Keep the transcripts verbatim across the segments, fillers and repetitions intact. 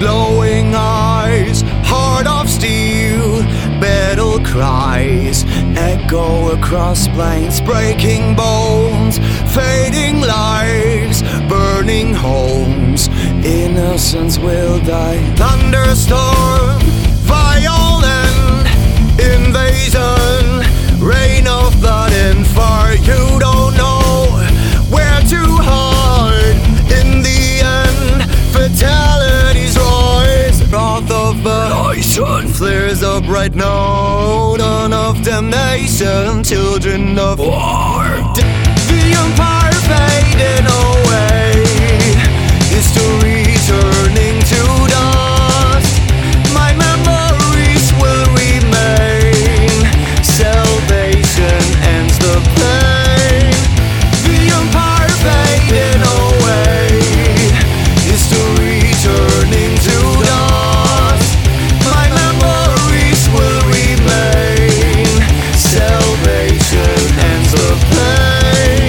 glowing eyes, heart of steel, battle cries echo across plains, breaking bones, fading lives, burning homes. Innocence will die. Thunderstorm, violent invasion, rain of blood and fire. You don't know where to hide. In the end, fatality's rise. Wrath of a nation flares up right now. Dawn of damnation, children of war. The empire fading away, history turning to dust. My memories will remain. Salvation ends the pain. The empire fading away, history turning to dust. My memories will remain. Salvation ends the pain.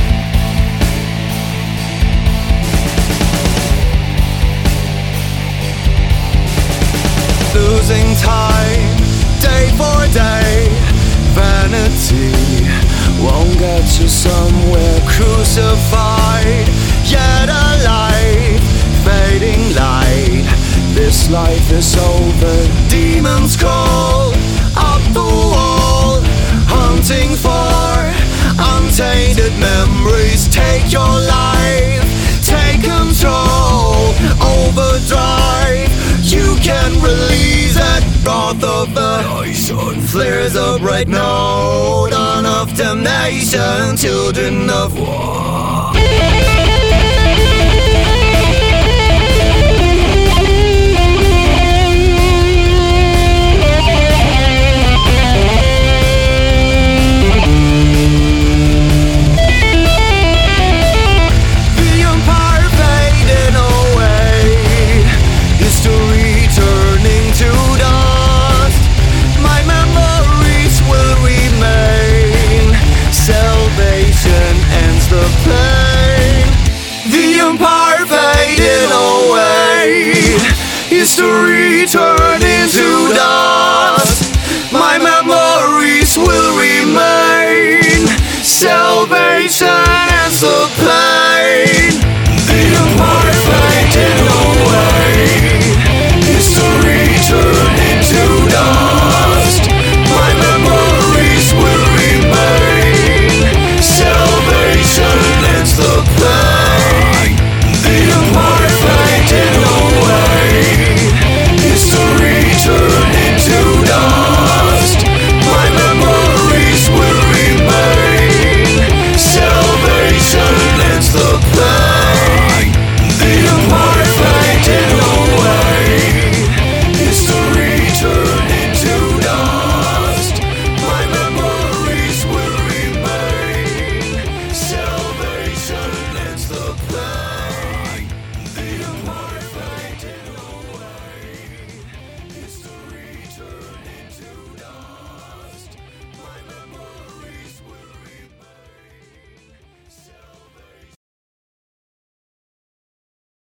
Losing time, day for day. Vanity won't get you somewhere. Crucified, yet alive. Fading light, this life is over. Demons call up the wall, hunting for untainted memories. Take your life, take control, overdrive. You can release that wrath of the nation flares up right now. Dawn of damnation, children of war. History